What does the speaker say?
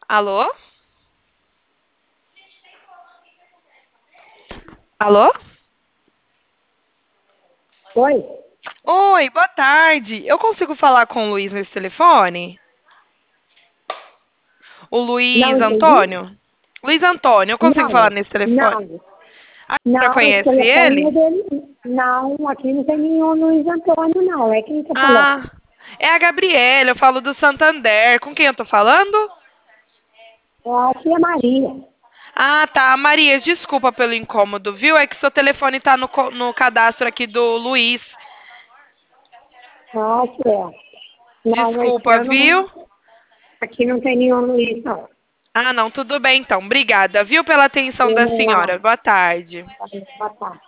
Alô? Alô? Oi? Oi, boa tarde. Eu consigo falar com o Luiz nesse telefone? O Não Luiz entendi? Antônio? Luiz Antônio, eu consigo falar Não, nesse telefone? não, Já não, esse conhece telefone é ele? dele. Não, aqui não tem nenhum Luiz Antônio, não. É quem tá falando? Ah, é a Gabriela, eu falo do Santander. Com quem eu tô falando? Aqui é Maria. Ah, tá. Maria, desculpa pelo incômodo, viu? É que seu telefone tá no cadastro aqui do Luiz. Certo. Não, esse Desculpa, eu não. viu? Aqui não tem nenhum Luiz, não. Ah, não, tudo bem então. Obrigada, viu, pela atenção Eu da não senhora. lá. Boa tarde. Boa tarde.